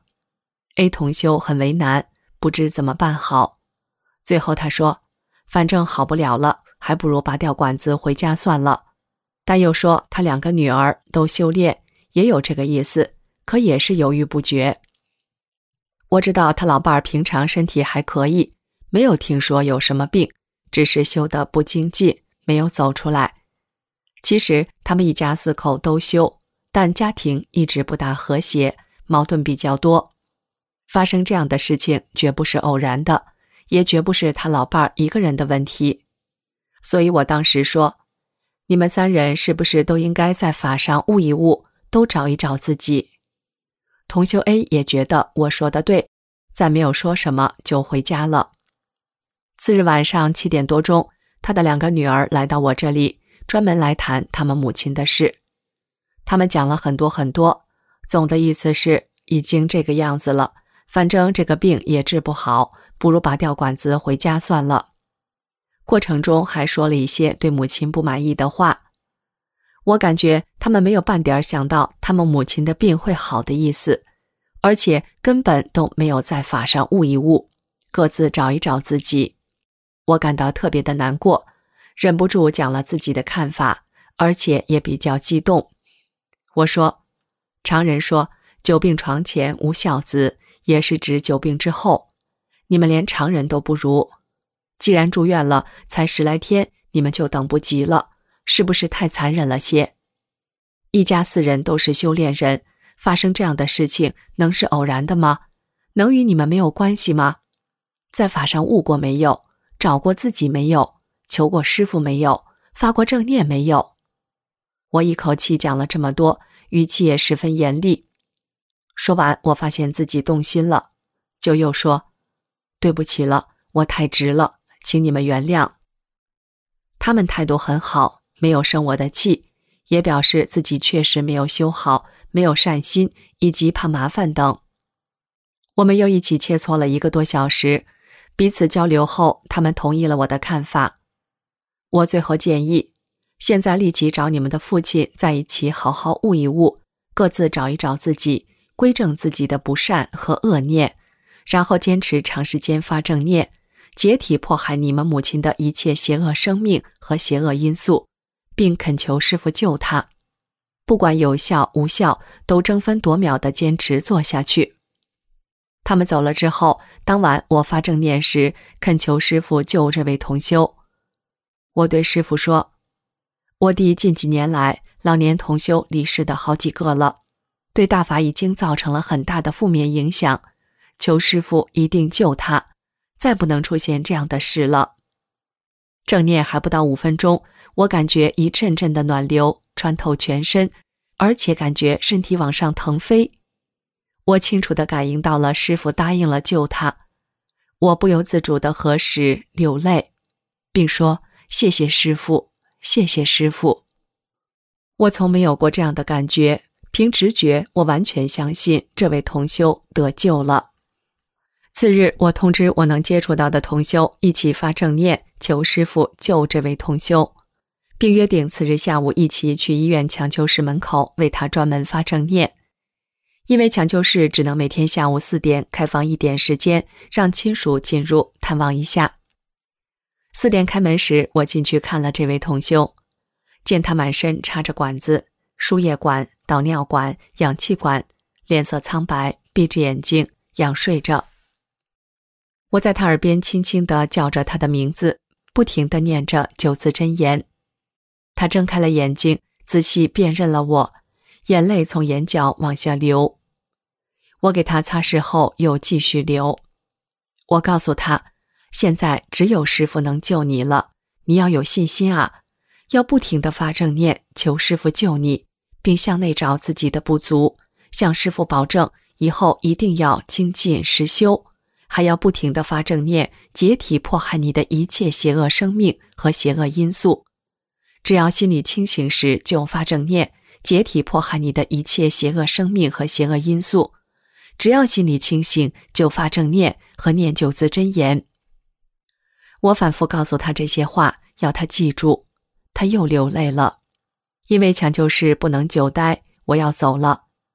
A 同修很为难，不知怎么办好。最后他说，反正好不了了，还不如拔掉管子回家算了。但又说他2个女儿都修炼，也有这个意思，可也是犹豫不决。我知道他老伴儿平常身体还可以，没有听说有什么病，只是修得不精进，没有走出来。其实他们一家4口都修，但家庭一直不大和谐，矛盾比较多。发生这样的事情绝不是偶然的，也绝不是他老伴儿一个人的问题。所以我当时说，你们3人是不是都应该在法上悟一悟，都找一找自己。同修 A 也觉得我说的对，再没有说什么就回家了。次日晚上7点多钟，他的2个女儿来到我这里，专门来谈他们母亲的事。他们讲了很多很多，总的意思是已经这个样子了，反正这个病也治不好，不如拔掉管子回家算了。过程中还说了一些对母亲不满意的话。我感觉他们没有半点想到他们母亲的病会好的意思，而且根本都没有在法上悟一悟，各自找一找自己。我感到特别的难过，忍不住讲了自己的看法，而且也比较激动。我说，常人说久病床前无孝子，也是指久病之后，你们连常人都不如。既然住院了，才10来天，你们就等不及了，是不是太残忍了些？一家4人都是修炼人，发生这样的事情能是偶然的吗？能与你们没有关系吗？在法上悟过没有？找过自己没有？求过师父没有？发过正念没有？我一口气讲了这么多，语气也十分严厉。说完，我发现自己动心了，就又说，对不起了，我太直了，请你们原谅。他们态度很好，没有生我的气，也表示自己确实没有修好，没有善心，以及怕麻烦等。我们又一起切磋了1个多小时，彼此交流后，他们同意了我的看法。我最后建议，现在立即找你们的父亲在一起好好悟一悟，各自找一找自己，归正自己的不善和恶念，然后坚持长时间发正念，解体迫害你们母亲的一切邪恶生命和邪恶因素，并恳求师父救她。不管有效无效，都争分夺秒地坚持做下去。他们走了之后，当晚我发正念时，恳求师父救这位同修。我对师父说，我弟近几年来老年同修离世的好几个了，对大法已经造成了很大的负面影响，求师父一定救他，再不能出现这样的事了。正念还不到5分钟，我感觉一阵阵的暖流穿透全身，而且感觉身体往上腾飞。我清楚地感应到了师父答应了救他，我不由自主地合十流泪，并说谢谢师父，谢谢师父。我从没有过这样的感觉，凭直觉，我完全相信这位同修得救了。次日，我通知我能接触到的同修一起发正念，求师父救这位同修，并约定次日下午一起去医院抢救室门口为他专门发正念。因为抢救室只能每天下午4点开放1点时间，让亲属进入探望一下。4点开门时，我进去看了这位同修，见他满身插着管子，输液管、导尿管、氧气管，脸色苍白，闭着眼睛，仰睡着。我在他耳边轻轻地叫着他的名字，不停地念着9字真言。他睁开了眼睛，仔细辨认了我，眼泪从眼角往下流。我给他擦拭后又继续流。我告诉他，现在只有师父能救你了，你要有信心啊，要不停地发正念，求师父救你，并向内找自己的不足，向师父保证以后一定要精进实修，还要不停地发正念，解体迫害你的一切邪恶生命和邪恶因素。只要心里清醒时就发正念，解体迫害你的一切邪恶生命和邪恶因素。只要心里清醒就发正念和念9字真言。我反复告诉他这些话，要他记住。他又流泪了。因为抢救室不能久待，我要走了。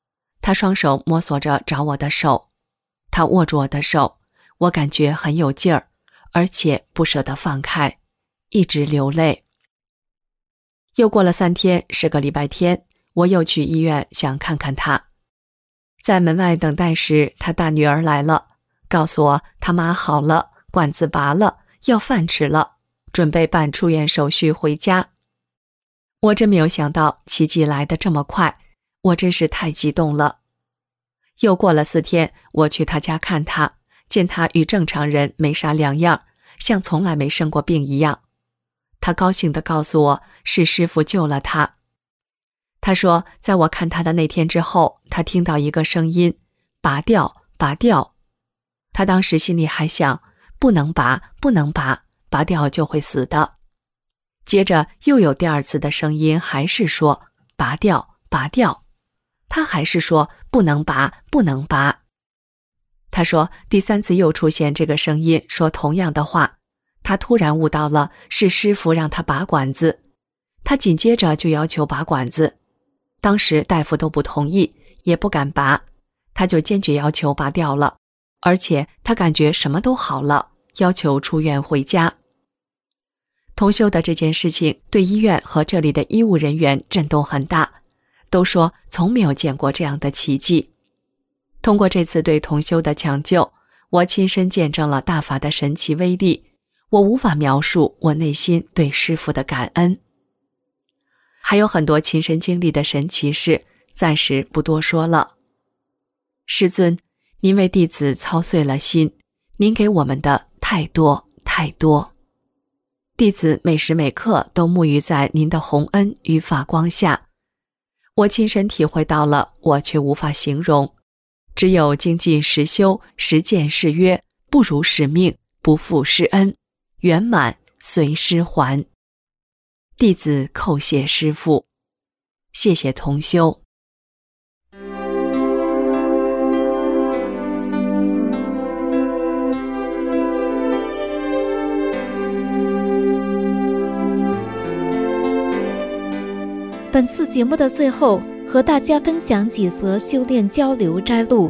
他双手摸索着找我的手，他握住我的手，我感觉很有劲儿，而且不舍得放开，一直流泪。又过了3天，是个礼拜天，我又去医院想看看他。在门外等待时，他大女儿来了，告诉我他妈好了，管子拔了，要饭吃了，准备办出院手续回家。我真没有想到奇迹来得这么快，我真是太激动了。又过了4天，我去他家看他，见他与正常人没啥两样，像从来没生过病一样。他高兴地告诉我，是师父救了他。他说，在我看他的那天之后，他听到一个声音，拔掉，拔掉。他当时心里还想，不能拔，不能拔，拔掉就会死的。接着又有第2次的声音，还是说拔掉，拔掉。他还是说不能拔，不能拔。他说第3次又出现这个声音，说同样的话。他突然悟到了是师父让他拔管子，他紧接着就要求拔管子。当时大夫都不同意，也不敢拔，他就坚决要求拔掉了，而且他感觉什么都好了，要求出院回家。同修的这件事情对医院和这里的医务人员震动很大，都说从没有见过这样的奇迹。通过这次对同修的抢救，我亲身见证了大法的神奇威力，我无法描述我内心对师父的感恩。还有很多亲身经历的神奇事，暂时不多说了。师尊，您为弟子操碎了心，您给我们的太多太多。弟子每时每刻都沐浴在您的洪恩与法光下，我亲身体会到了，我却无法形容。只有精进实修，实践誓约，不辱使命，不负师恩，圆满随师还。弟子叩谢师父，谢谢同修。 本次节目的最后，和大家分享几则修炼交流摘录。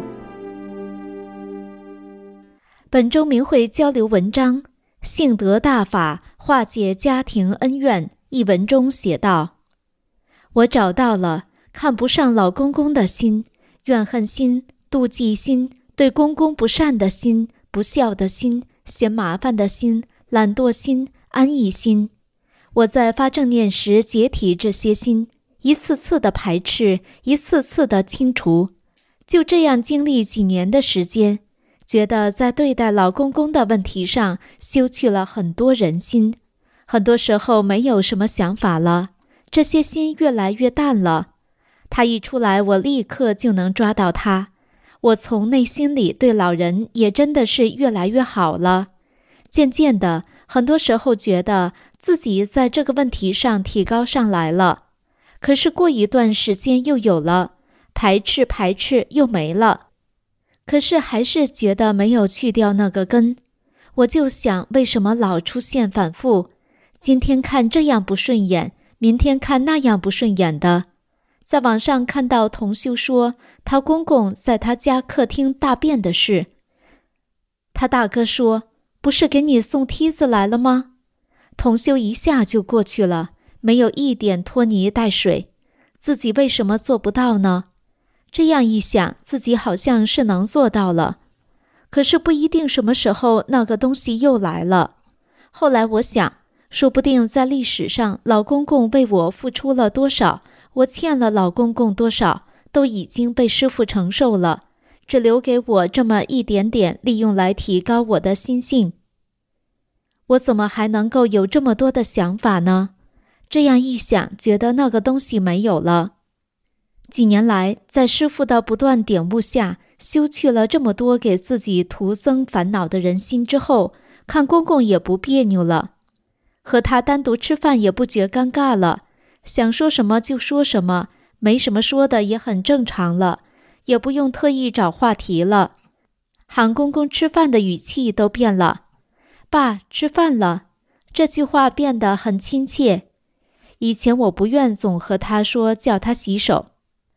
本周明慧交流文章，性德大法化解家庭恩怨一文中写道：我找到了看不上老公公的心、怨恨心、妒忌心、对公公不善的心、不孝的心、嫌麻烦的心、懒惰心、安逸心。我在发正念时解体这些心，一次次的排斥，一次次的清除。就这样经历几年的时间，觉得在对待老公公的问题上修去了很多人心，很多时候没有什么想法了，这些心越来越淡了。他一出来，我立刻就能抓到他。我从内心里对老人也真的是越来越好了。渐渐的，很多时候觉得自己在这个问题上提高上来了，可是过一段时间又有了，排斥又没了。可是还是觉得没有去掉那个根。我就想，为什么老出现反复？今天看这样不顺眼，明天看那样不顺眼的。在网上看到同修说，他公公在他家客厅大便的事。他大哥说，不是给你送梯子来了吗？同修一下就过去了，没有一点拖泥带水。自己为什么做不到呢？这样一想，自己好像是能做到了，可是不一定什么时候那个东西又来了。后来我想，说不定在历史上老公公为我付出了多少，我欠了老公公多少，都已经被师父承受了，只留给我这么一点点利用来提高我的心性。我怎么还能够有这么多的想法呢？这样一想，觉得那个东西没有了。几年来，在师父的不断点悟下，修去了这么多给自己徒增烦恼的人心之后，看公公也不别扭了，和他单独吃饭也不觉尴尬了，想说什么就说什么，没什么说的也很正常了，也不用特意找话题了。喊公公吃饭的语气都变了，爸，吃饭了，这句话变得很亲切。以前我不愿总和他说叫他洗手，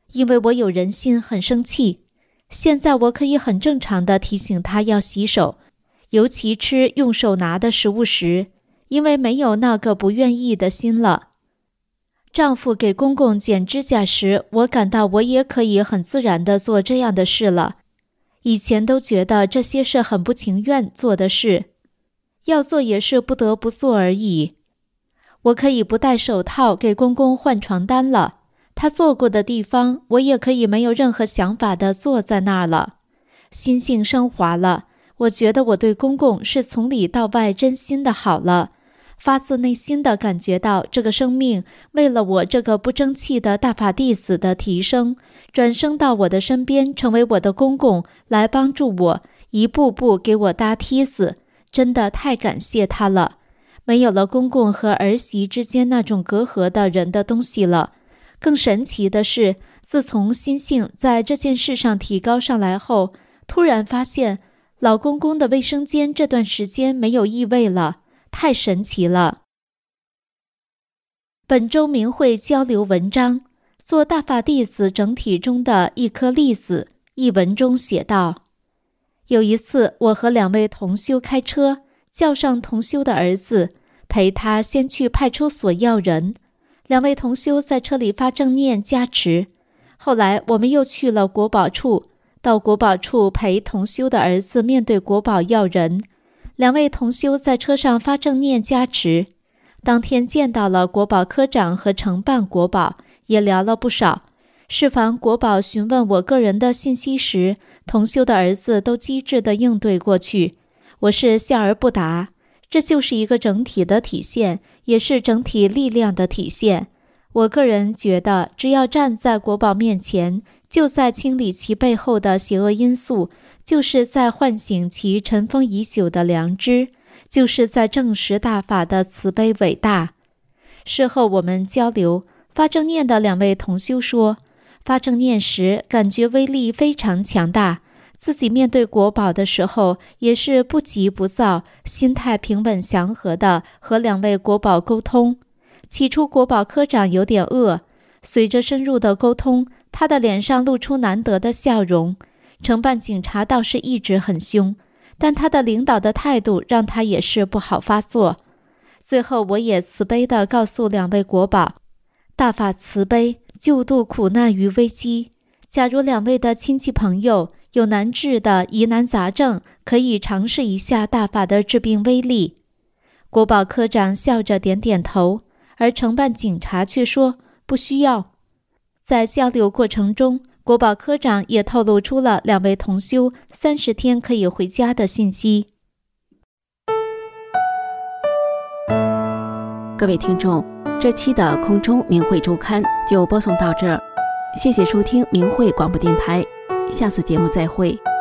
因为我有人心很生气。现在我可以很正常地提醒他要洗手，尤其吃用手拿的食物时，因为没有那个不愿意的心了。丈夫给公公剪指甲时，我感到我也可以很自然地做这样的事了。以前都觉得这些是很不情愿做的事，要做也是不得不做而已。我可以不戴手套给公公换床单了，他坐过的地方，我也可以没有任何想法地坐在那儿了。心性升华了，我觉得我对公公是从里到外真心的好了，发自内心地感觉到这个生命为了我这个不争气的大法弟子的提升，转生到我的身边，成为我的公公，来帮助我，一步步给我搭梯子，真的太感谢他了。没有了公公和儿媳之间那种隔阂的人的东西了。更神奇的是，自从心性在这件事上提高上来后，突然发现老公公的卫生间这段时间没有异味了，太神奇了。本周明慧交流文章，做大法弟子整体中的一颗粒子。一文中写道：有一次，我和2位同修开车，叫上同修的儿子，陪他先去派出所要人。2位同修在车里发正念加持。后来我们又去了国保处，到国保处陪同修的儿子面对国保要人。2位同修在车上发正念加持。当天见到了国保科长和承办国保，也聊了不少。是凡国保询问我个人的信息时，同修的儿子都机智地应对过去，我是笑而不答。这就是一个整体的体现，也是整体力量的体现。我个人觉得，只要站在国宝面前，就在清理其背后的邪恶因素，就是在唤醒其尘封已久的良知，就是在证实大法的慈悲伟大。事后我们交流，发正念的2位同修说，发正念时感觉威力非常强大，自己面对国宝的时候也是不急不躁，心态平稳祥和的和2位国宝沟通。起初国宝科长有点愕，随着深入的沟通，他的脸上露出难得的笑容。承办警察倒是一直很凶，但他的领导的态度让他也是不好发作。最后我也慈悲地告诉2位国宝，大法慈悲，救度苦难于危机。假如2位的亲戚朋友有难治的疑难杂症，可以尝试一下大法的治病威力。国保科长笑着点点头，而承办警察却说不需要。在交流过程中，国保科长也透露出了2位同修30天可以回家的信息。 各位听众，这期的空中明慧周刊就播送到这儿，谢谢收听明慧广播电台，下次节目再会。